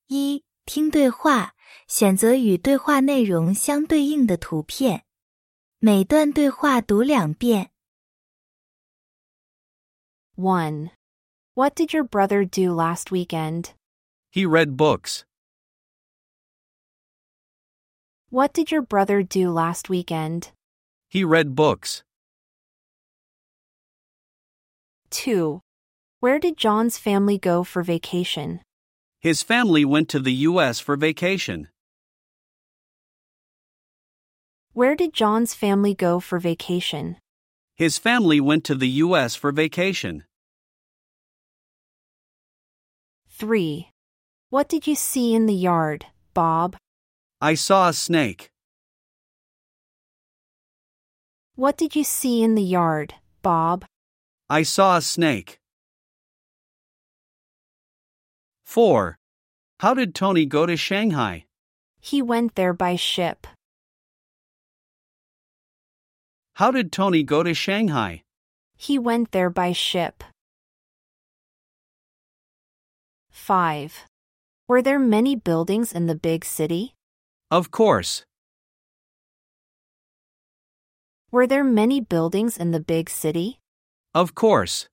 一、听对话，选择与对话内容相对应的图片。每段对话读2遍。 1. What did your brother do last weekend? He read books. What did your brother do last weekend? He read books. 2. Where did John's family go for vacation? His family went to the U.S. for vacation. Where did John's family go for vacation? His family went to the U.S. for vacation. 3. What did you see in the yard, Bob? I saw a snake. What did you see in the yard, Bob? I saw a snake. 4. How did Tony go to Shanghai? He went there by ship. How did Tony go to Shanghai? He went there by ship. 5. Were there many buildings in the big city? Of course. Were there many buildings in the big city? Of course.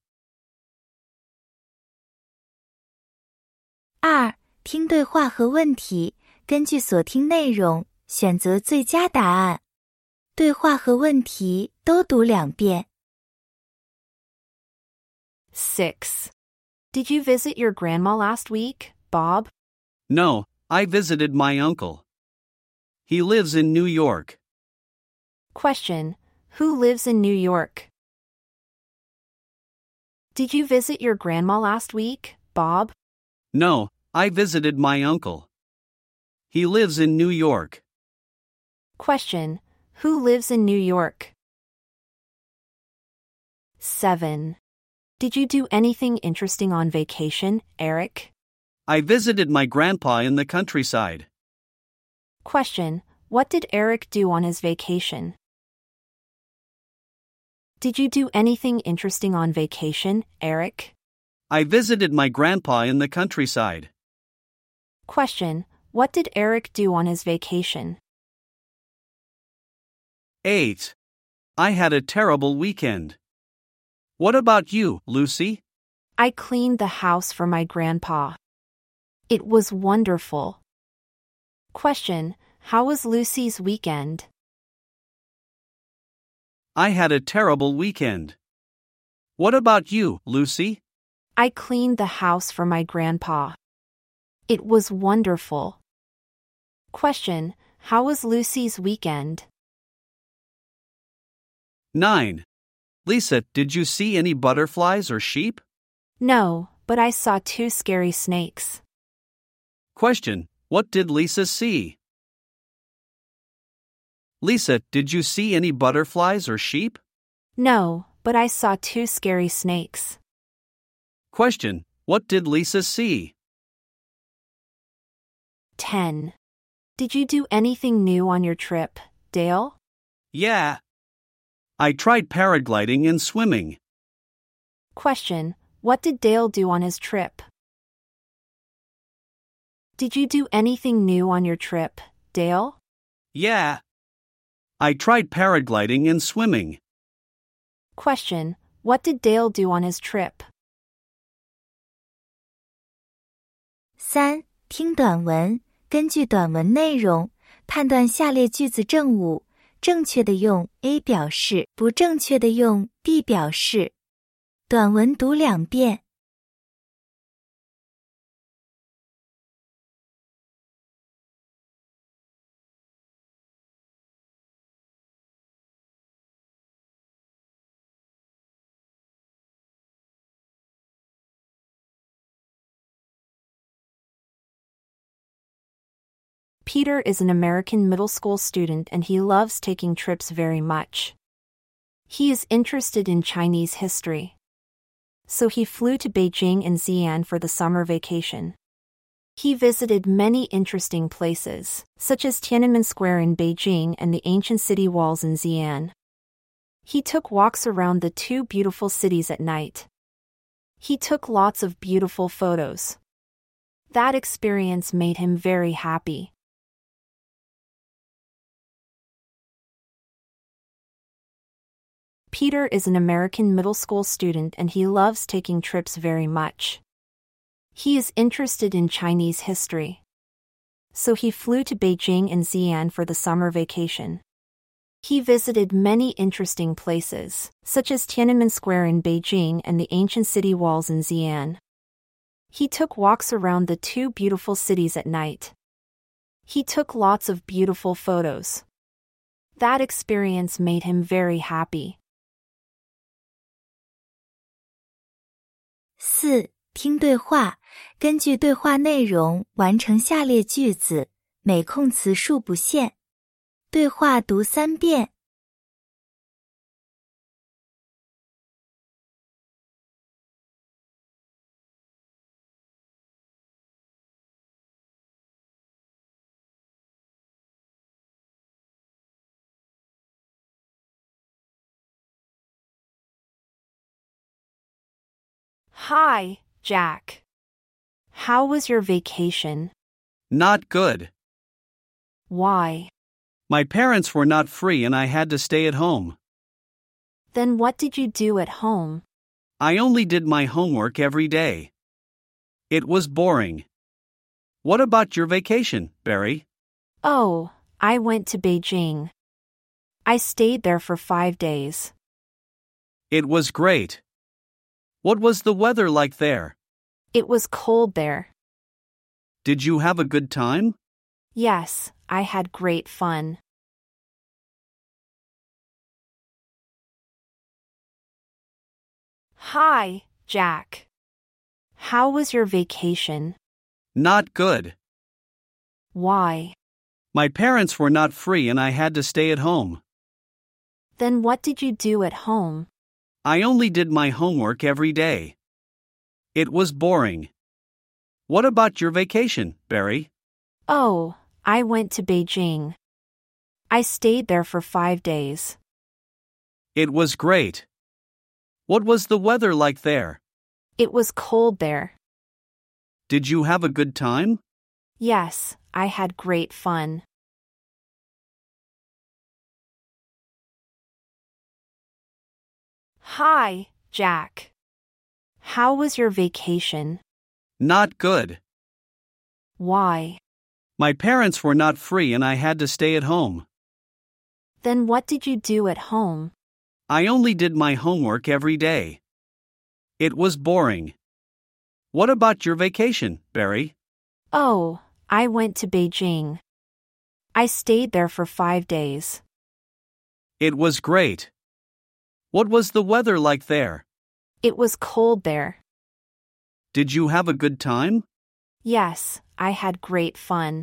2. 听对话和问题，根据所听内容，选择最佳答案。对话和问题都读2遍。 6. Did you visit your grandma last week, Bob? No, I visited my uncle. He lives in New York. Question. Who lives in New York? Did you visit your grandma last week, Bob? No, I visited my uncle. He lives in New York. Question. Who lives in New York? 7. Did you do anything interesting on vacation, Eric? I visited my grandpa in the countryside. Question. What did Eric do on his vacation? Did you do anything interesting on vacation, Eric? I visited my grandpa in the countryside. Question. What did Eric do on his vacation? 8. I had a terrible weekend. What about you, Lucy? I cleaned the house for my grandpa. It was wonderful. Question. How was Lucy's weekend? I had a terrible weekend. What about you, Lucy? I cleaned the house for my grandpa. It was wonderful. Question. How was Lucy's weekend? 9. Lisa, did you see any butterflies or sheep? No, but I saw 2 scary snakes. Question. What did Lisa see? Lisa, did you see any butterflies or sheep? No, but I saw 2 scary snakes. Question. What did Lisa see? 10. Did you do anything new on your trip, Dale? Yeah. I tried paragliding and swimming. Question. What did Dale do on his trip? Did you do anything new on your trip, Dale? Yeah. I tried paragliding and swimming. Question. What did Dale do on his trip? 3. 听短文，根据短文内容，判断下列句子正误，正确的用 A 表示，不正确的用 B 表示。短文读2遍。 Peter is an American middle school student and he loves taking trips very much. He is interested in Chinese history. So he flew to Beijing and Xi'an for the summer vacation. He visited many interesting places, such as Tiananmen Square in Beijing and the ancient city walls in Xi'an. He took walks around the 2 beautiful cities at night. He took lots of beautiful photos. That experience made him very happy. Peter is an American middle school student and he loves taking trips very much. He is interested in Chinese history. So he flew to Beijing and Xi'an for the summer vacation. He visited many interesting places, such as Tiananmen Square in Beijing and the ancient city walls in Xi'an. He took walks around the two beautiful cities at night. He took lots of beautiful photos. That experience made him very happy. 4. 听对话，根据对话内容完成下列句子，每空词数不限。对话读3遍。 Hi, Jack. How was your vacation? Not good. Why? My parents were not free and I had to stay at home. Then what did you do at home? I only did my homework every day. It was boring. What about your vacation, Barry? Oh, I went to Beijing. I stayed there for 5 days. It was great. What was the weather like there? It was cold there. Did you have a good time? Yes, I had great fun. Hi, Jack. How was your vacation? Not good. Why? My parents were not free and I had to stay at home. Then what did you do at home? I only did my homework every day. It was boring. What about your vacation, Barry? Oh, I went to Beijing. I stayed there for 5 days. It was great. What was the weather like there? It was cold there. Did you have a good time? Yes, I had great fun. Hi, Jack. How was your vacation? Not good. Why? My parents were not free and I had to stay at home. Then what did you do at home? I only did my homework every day. It was boring. What about your vacation, Barry? Oh, I went to Beijing. I stayed there for 5 days. It was great. What was the weather like there? It was cold there. Did you have a good time? Yes, I had great fun.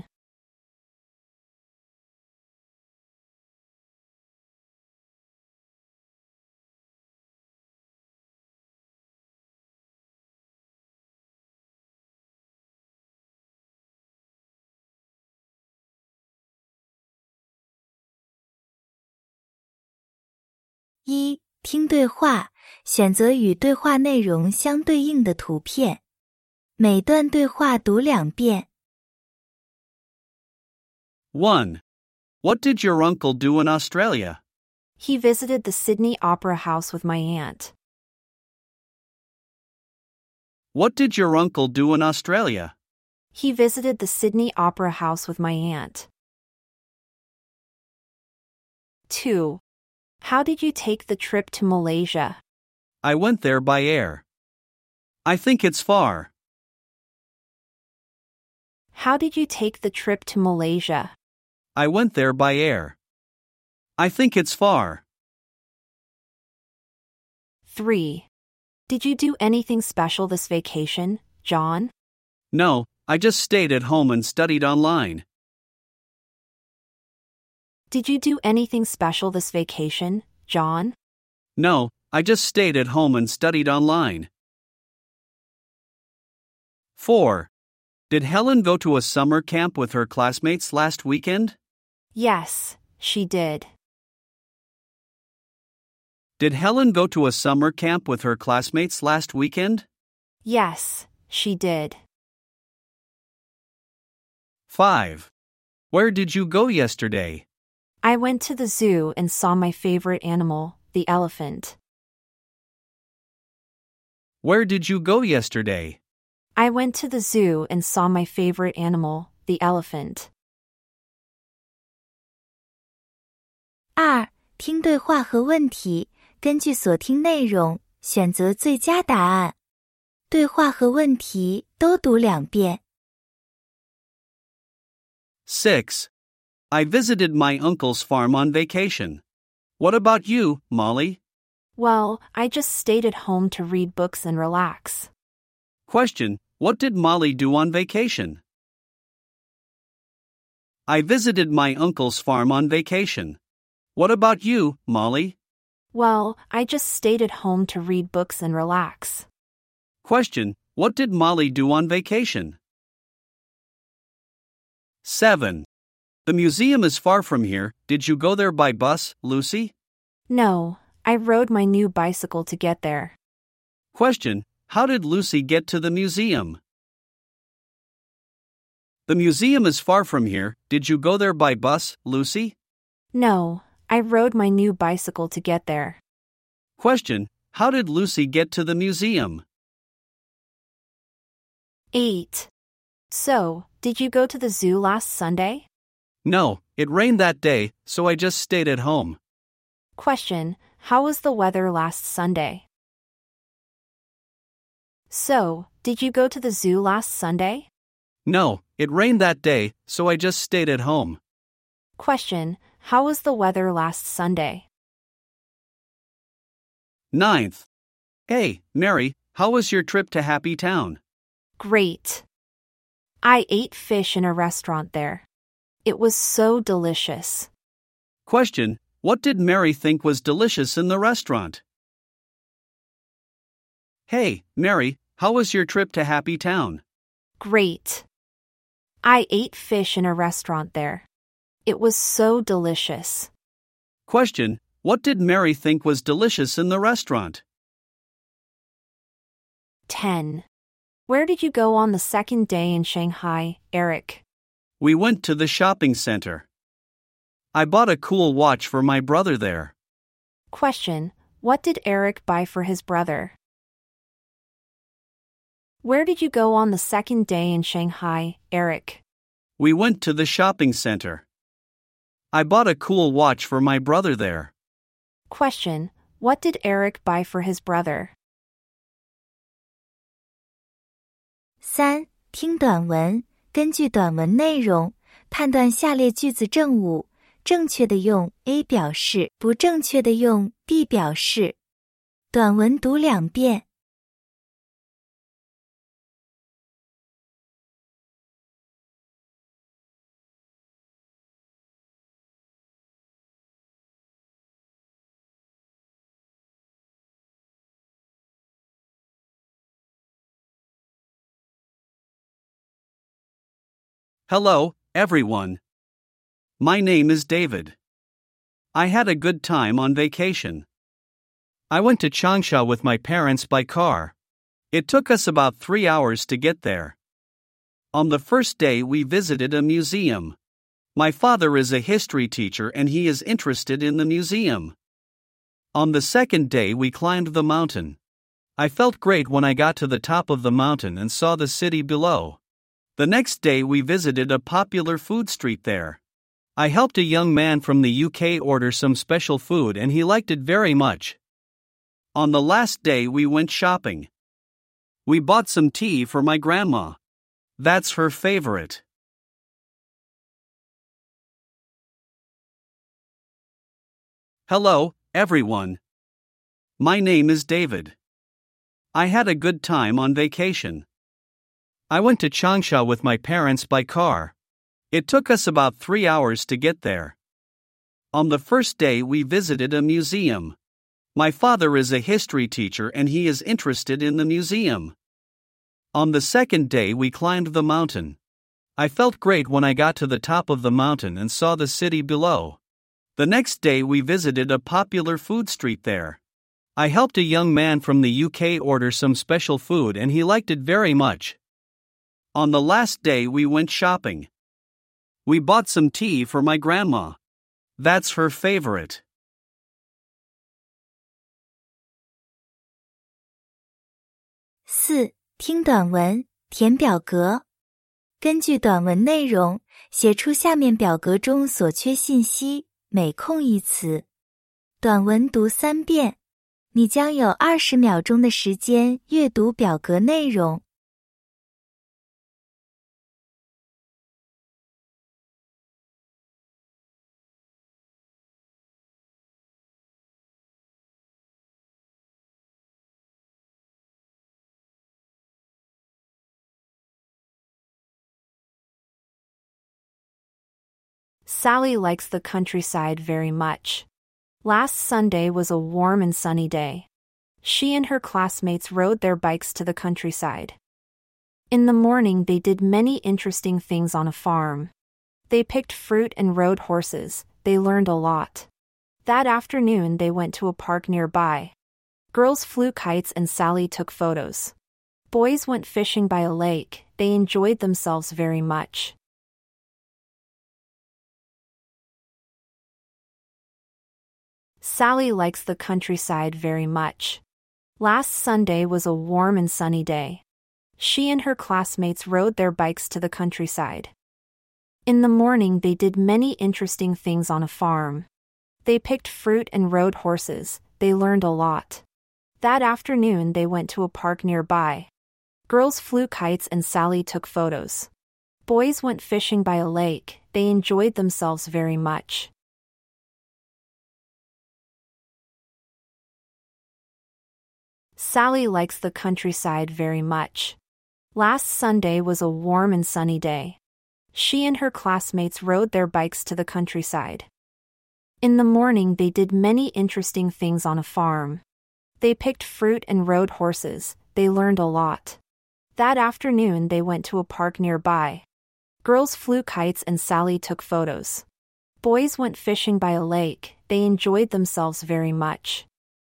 1. 听对话，选择与对话内容相对应的图片。每段对话读2遍。 1. What did your uncle do in Australia? He visited the Sydney Opera House with my aunt. What did your uncle do in Australia? He visited the Sydney Opera House with my aunt. 2. How did you take the trip to Malaysia? I went there by air. I think it's far. How did you take the trip to Malaysia? I went there by air. I think it's far. 3. Did you do anything special this vacation, John? No, I just stayed at home and studied online. Did you do anything special this vacation, John? No, I just stayed at home and studied online. 4. Did Helen go to a summer camp with her classmates last weekend? Yes, she did. Did Helen go to a summer camp with her classmates last weekend? Yes, she did. 5. Where did you go yesterday? I went to the zoo and saw my favorite animal, the elephant. Where did you go yesterday? I went to the zoo and saw my favorite animal, the elephant. 2. 听对话和问题，根据所听内容，选择最佳答案。对话和问题都读2遍。 6. I visited my uncle's farm on vacation. What about you, Molly? Well, I just stayed at home to read books and relax. Question. What did Molly do on vacation? I visited my uncle's farm on vacation. What about you, Molly? Well, I just stayed at home to read books and relax. Question. What did Molly do on vacation? 7. The museum is far from here. Did you go there by bus, Lucy? No, I rode my new bicycle to get there. Question. How did Lucy get to the museum? The museum is far from here. Did you go there by bus, Lucy? No, I rode my new bicycle to get there. Question. How did Lucy get to the museum? 8. So, did you go to the zoo last Sunday? No, it rained that day, so I just stayed at home. Question. How was the weather last Sunday? So, did you go to the zoo last Sunday? No, it rained that day, so I just stayed at home. Question. How was the weather last Sunday? 9th. Hey, Mary, how was your trip to Happy Town? Great. I ate fish in a restaurant there. It was so delicious. Question. What did Mary think was delicious in the restaurant? Hey, Mary, how was your trip to Happy Town? Great. I ate fish in a restaurant there. It was so delicious. Question. What did Mary think was delicious in the restaurant? 10. Where did you go on the second day in Shanghai, Eric? We went to the shopping center. I bought a cool watch for my brother there. Question. What did Eric buy for his brother? Where did you go on the second day in Shanghai, Eric? We went to the shopping center. I bought a cool watch for my brother there. Question. What did Eric buy for his brother? 3. 听短文，根据短文内容，判断下列句子正误，正确的用 A 表示，不正确的用 B 表示。短文读2遍。 Hello, everyone. My name is David. I had a good time on vacation. I went to Changsha with my parents by car. It took us about 3 hours to get there. On the first day we visited a museum. My father is a history teacher and he is interested in the museum. On the second day we climbed the mountain. I felt great when I got to the top of the mountain and saw the city below. The next day we visited a popular food street there. I helped a young man from the UK order some special food and he liked it very much. On the last day we went shopping. We bought some tea for my grandma. That's her favorite. Hello, everyone. My name is David. I had a good time on vacation. I went to Changsha with my parents by car. It took us about 3 hours to get there. On the first day we visited a museum. My father is a history teacher and he is interested in the museum. On the second day we climbed the mountain. I felt great when I got to the top of the mountain and saw the city below. The next day we visited a popular food street there. I helped a young man from the UK order some special food and he liked it very much. On the last day we went shopping. We bought some tea for my grandma. That's her favorite. 4. 听短文，填表格。根据短文内容，写出下面表格中所缺信息，每空一词。短文读3遍，你将有20秒钟的时间阅读表格内容。 Sally likes the countryside very much. Last Sunday was a warm and sunny day. She and her classmates rode their bikes to the countryside. In the morning, they did many interesting things on a farm. They picked fruit and rode horses. They learned a lot. That afternoon, they went to a park nearby. Girls flew kites and Sally took photos. Boys went fishing by a lake. They enjoyed themselves very much. Sally likes the countryside very much. Last Sunday was a warm and sunny day. She and her classmates rode their bikes to the countryside. In the morning, they did many interesting things on a farm. They picked fruit and rode horses. They learned a lot. That afternoon, they went to a park nearby. Girls flew kites and Sally took photos. Boys went fishing by a lake. They enjoyed themselves very much. Sally likes the countryside very much. Last Sunday was a warm and sunny day. She and her classmates rode their bikes to the countryside. In the morning, they did many interesting things on a farm. They picked fruit and rode horses. They learned a lot. That afternoon, they went to a park nearby. Girls flew kites and Sally took photos. Boys went fishing by a lake. They enjoyed themselves very much.